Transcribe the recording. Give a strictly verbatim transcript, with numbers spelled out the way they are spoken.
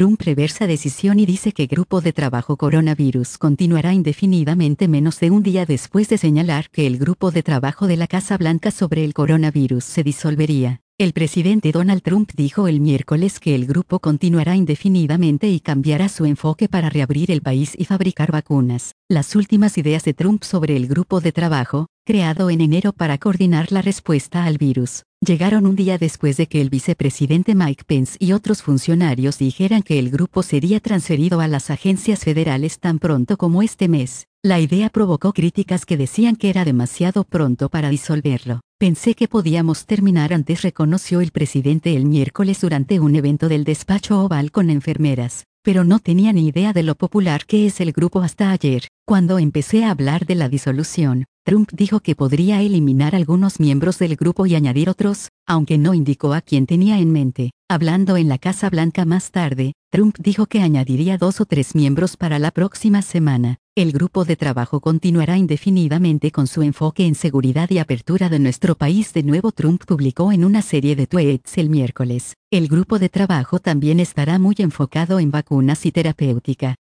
Trump reversa decisión y dice que Grupo de Trabajo Coronavirus continuará indefinidamente menos de un día después de señalar que el Grupo de Trabajo de la Casa Blanca sobre el coronavirus se disolvería. El presidente Donald Trump dijo el miércoles que el grupo continuará indefinidamente y cambiará su enfoque para reabrir el país y fabricar vacunas. Las últimas ideas de Trump sobre el grupo de trabajo, creado en enero para coordinar la respuesta al virus, llegaron un día después de que el vicepresidente Mike Pence y otros funcionarios dijeran que el grupo sería transferido a las agencias federales tan pronto como este mes. La idea provocó críticas que decían que era demasiado pronto para disolverlo. Pensé que podíamos terminar antes, reconoció el presidente el miércoles durante un evento del despacho Oval con enfermeras, pero no tenía ni idea de lo popular que es el grupo hasta ayer. Cuando empecé a hablar de la disolución, Trump dijo que podría eliminar algunos miembros del grupo y añadir otros, aunque no indicó a quién tenía en mente. Hablando en la Casa Blanca más tarde, Trump dijo que añadiría dos o tres miembros para la próxima semana. El grupo de trabajo continuará indefinidamente con su enfoque en seguridad y apertura de nuestro país. De nuevo, Trump publicó en una serie de tweets el miércoles. El grupo de trabajo también estará muy enfocado en vacunas y terapéutica.